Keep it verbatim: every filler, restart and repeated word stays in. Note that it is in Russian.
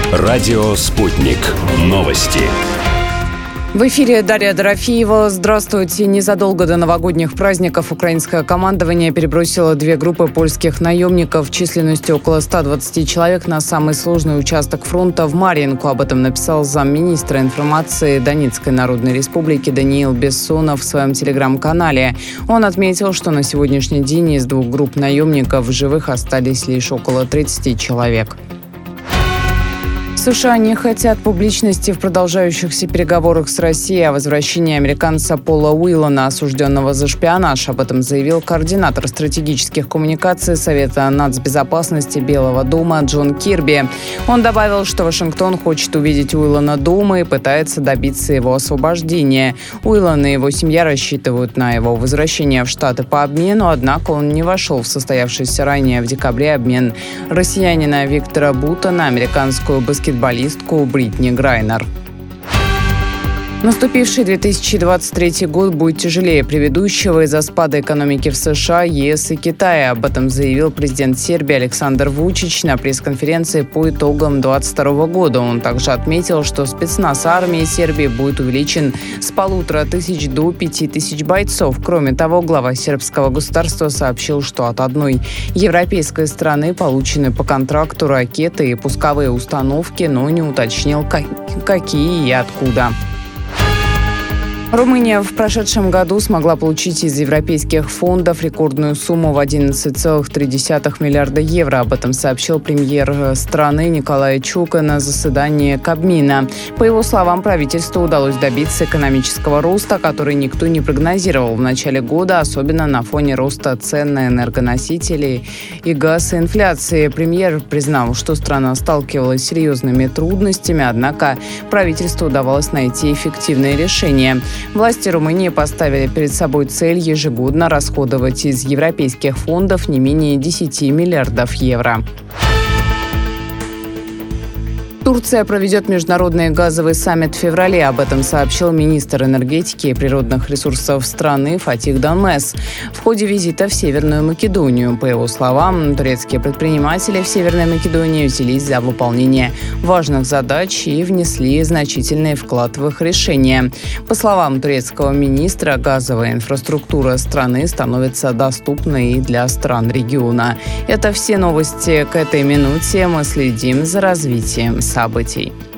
Радио «Спутник». Новости. В эфире Дарья Дорофеева. Здравствуйте. Незадолго до новогодних праздников украинское командование перебросило две группы польских наемников численностью около ста двадцати человек на самый сложный участок фронта в Марьинку. Об этом написал замминистра информации Донецкой Народной Республики Даниил Бессонов в своем телеграм-канале. Он отметил, что на сегодняшний день из двух групп наемников в живых остались лишь около тридцати человек. США не хотят публичности в продолжающихся переговорах с Россией о возвращении американца Пола Уиллана, осужденного за шпионаж. Об этом заявил координатор стратегических коммуникаций Совета нацбезопасности Белого дома Джон Кирби. Он добавил, что Вашингтон хочет увидеть Уиллана дома и пытается добиться его освобождения. Уиллан и его семья рассчитывают на его возвращение в Штаты по обмену, однако он не вошел в состоявшийся ранее в декабре обмен россиянина Виктора Бута на американскую баскетболистку баскетболистку Бритни Грайнер. Наступивший две тысячи двадцать третий год будет тяжелее предыдущего из-за спада экономики в США, ЕС и Китая. Об этом заявил президент Сербии Александр Вучич на пресс-конференции по итогам две тысячи двадцать второго года. Он также отметил, что спецназ армии Сербии будет увеличен с полутора тысяч до пяти тысяч бойцов. Кроме того, глава сербского государства сообщил, что от одной европейской страны получены по контракту ракеты и пусковые установки, но не уточнил, какие и откуда. Румыния в прошедшем году смогла получить из европейских фондов рекордную сумму в одиннадцать целых три десятых миллиарда евро. Об этом сообщил премьер страны Николай Чука на заседании Кабмина. По его словам, правительству удалось добиться экономического роста, который никто не прогнозировал в начале года, особенно на фоне роста цен на энергоносители и газ и инфляции. Премьер признал, что страна сталкивалась с серьезными трудностями, однако правительству удавалось найти эффективные решения. Власти Румынии поставили перед собой цель ежегодно расходовать из европейских фондов не менее десяти миллиардов евро. Турция проведет международный газовый саммит в феврале. Об этом сообщил министр энергетики и природных ресурсов страны Фатих Данмес в ходе визита в Северную Македонию. По его словам, турецкие предприниматели в Северной Македонии взялись за выполнение важных задач и внесли значительный вклад в их решение. По словам турецкого министра, газовая инфраструктура страны становится доступной и для стран региона. Это все новости к этой минуте. Мы следим за развитием событий.